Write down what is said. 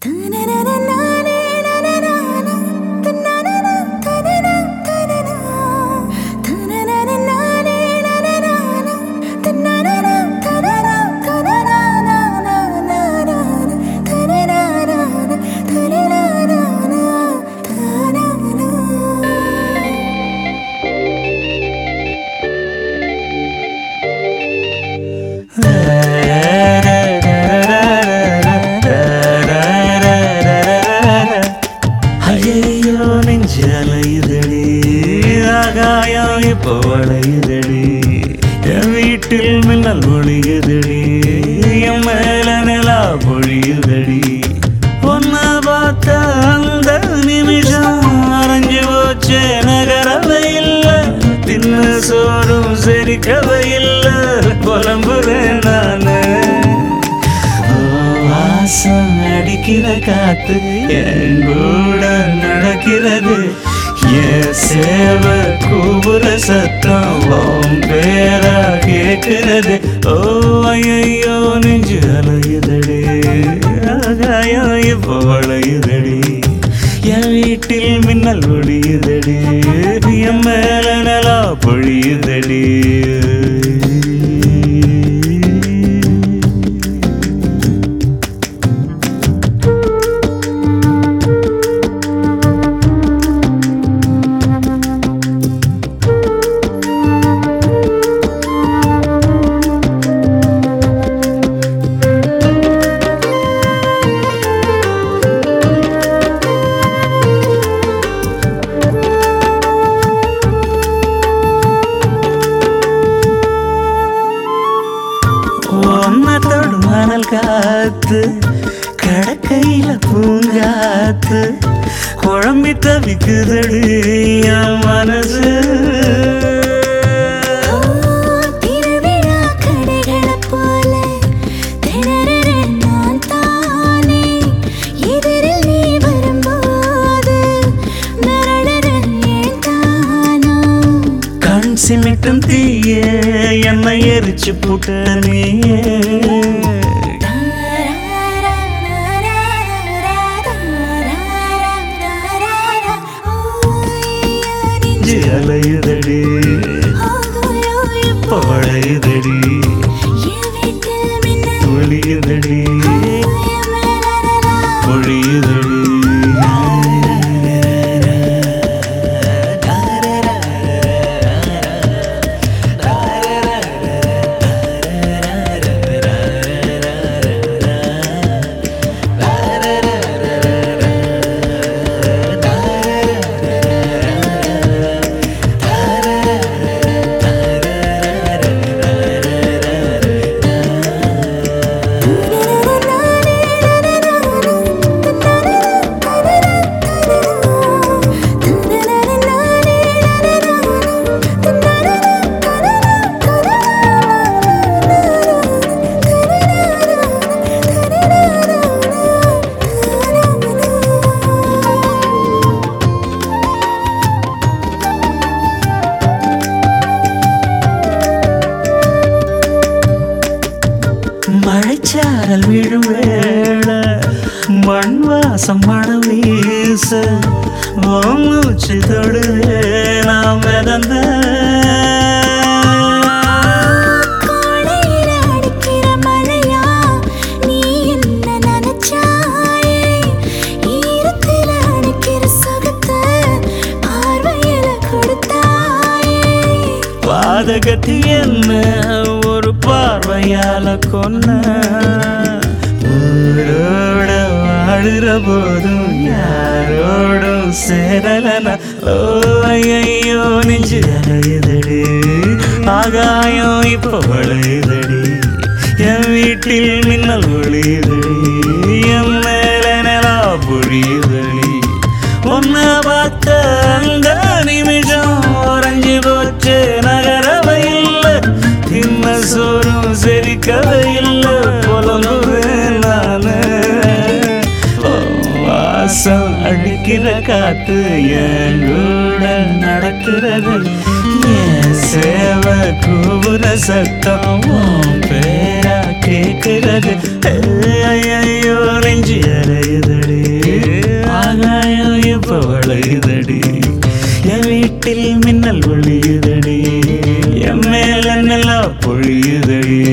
ஐயோ நெஞ்சலையுதடி ஆகாயம் இப்போ வளையுதடி என் வீட்டில் மின்னல் ஒளியுதடி என் மேல நிலா பொழியுதடி ஒன்ன பார்த்த அந்த நிமிஷம் அரைஞ்சு போச்சே நகரவை இல்லை தின்ன சோறும் செரிக்கவை இல்லை புலம்புறேன் நானு வாசம் அடிக்கிற காத்து என் கூட நடக்கிறது என் சேவ கூவுற சத்தம் உன் பேரா கேட்கிறது ஓ ஐயோ நெஞ்சு அலையுதடி ஆகாயம் இப்போ வளையுதடி என் வீட்டில் மின்னல் ஒளியுதடி என் மேல நிலா பொழியுதடி ஒன்னத்தோடு மணல் காத்து கடக்கையில பூங்காத்து குழம்பி தவிக்குதடி என் மனசு கண் சிமிட்டும் தீய என்னை எரிச்சு போட்ட நீயே அலையுதடி பழையுதடி ஒளியுதடி பொழியுதடி மழைச்சாரல் விழும் வேளை மண் வாசம் மணம் வீச மூச்சு தொடுவே நாம் மிதந்த பாதகத்தி என்ன ஒரு பார்வையால கொன்ன ஊரோட வாழுற போதும் யாரோடும் சேரலனா ஓ ஐயோ நெஞ்சு அலையுதடி ஆகாயம் இப்போ வளையுதடி என் வீட்டில் மின்னல் ஒளியுதடி என் மேல நிலா பொழியுதடி ஒன்ன பார்த்த அந்த நிமிஷம் உறைஞ்சு போச்சு நகரவை இல்லை தின்ன சோறும் செரிக்கவை இல்லை புலம்புவேன் நானு வாசம் அடிக்கிற காத்து என் கூட நடக்கிறது என் சேவை கூவுற சத்தம் உன் பேரா கேட்கிறது ஐயோ நெஞ்சு அலையுது என் வீட்டில் மின்னல் ஒளியுதடி என் மேல நிலா பொழியுதடி